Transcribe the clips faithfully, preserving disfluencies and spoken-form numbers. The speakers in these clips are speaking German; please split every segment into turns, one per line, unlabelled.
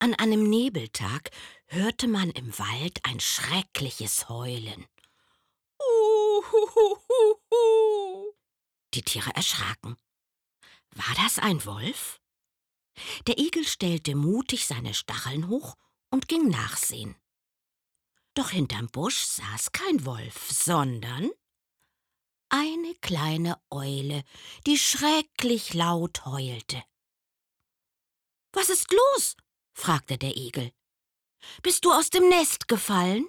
An einem Nebeltag hörte man im Wald ein schreckliches Heulen. Uhuhuhu. Die Tiere erschraken. War das ein Wolf? Der Igel stellte mutig seine Stacheln hoch und ging nachsehen. Doch hinterm Busch saß kein Wolf, sondern eine kleine Eule, die schrecklich laut heulte. »Was ist los?« fragte der Igel. »Bist du aus dem Nest gefallen?«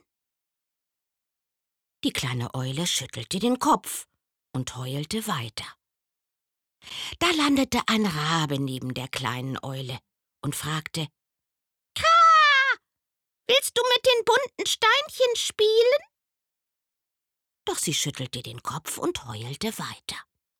Die kleine Eule schüttelte den Kopf und heulte weiter. Da landete ein Rabe neben der kleinen Eule und fragte: »Kraa, willst du mit den bunten Steinchen spielen?« Doch sie schüttelte den Kopf und heulte weiter.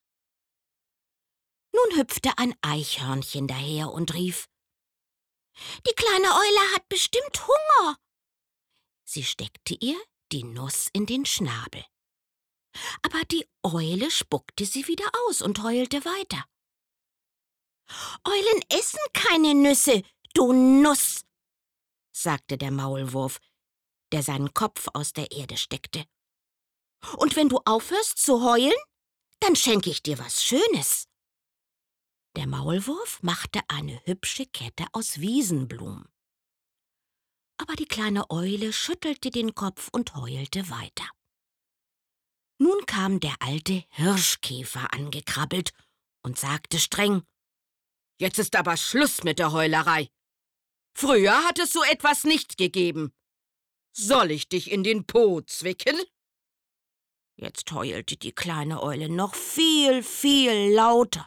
Nun hüpfte ein Eichhörnchen daher und rief: »Die kleine Eule hat bestimmt Hunger.« Sie steckte ihr die Nuss in den Schnabel. Aber die Eule spuckte sie wieder aus und heulte weiter. »Eulen essen keine Nüsse, du Nuss«, sagte der Maulwurf, der seinen Kopf aus der Erde steckte. »Und wenn du aufhörst zu heulen, dann schenke ich dir was Schönes.« Der Maulwurf machte eine hübsche Kette aus Wiesenblumen. Aber die kleine Eule schüttelte den Kopf und heulte weiter. Nun kam der alte Hirschkäfer angekrabbelt und sagte streng: »Jetzt ist aber Schluss mit der Heulerei. Früher hat es so etwas nicht gegeben. Soll ich dich in den Po zwicken?« Jetzt heulte die kleine Eule noch viel, viel lauter.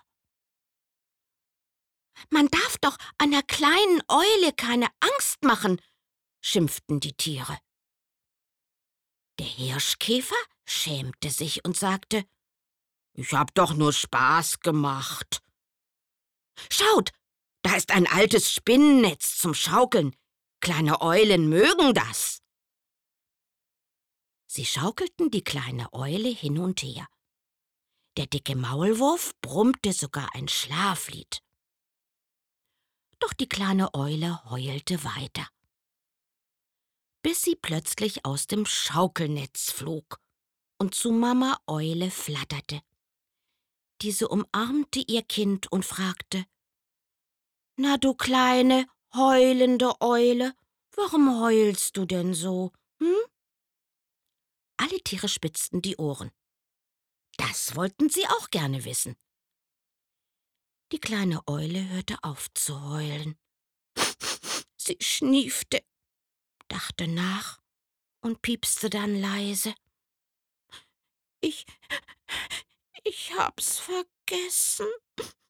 »Man darf doch einer kleinen Eule keine Angst machen«, schimpften die Tiere. Der Hirschkäfer schämte sich und sagte: »Ich hab doch nur Spaß gemacht.« »Schaut, da ist ein altes Spinnennetz zum Schaukeln. Kleine Eulen mögen das.« Sie schaukelten die kleine Eule hin und her. Der dicke Maulwurf brummte sogar ein Schlaflied. Doch die kleine Eule heulte weiter, bis sie plötzlich aus dem Schaukelnetz flog und zu Mama Eule flatterte. Diese umarmte ihr Kind und fragte: »Na, du kleine, heulende Eule, warum heulst du denn so, hm?« Alle Tiere spitzten die Ohren. Das wollten sie auch gerne wissen. Die kleine Eule hörte auf zu heulen. Sie schniefte, dachte nach und piepste dann leise: »Ich, ich hab's vergessen.«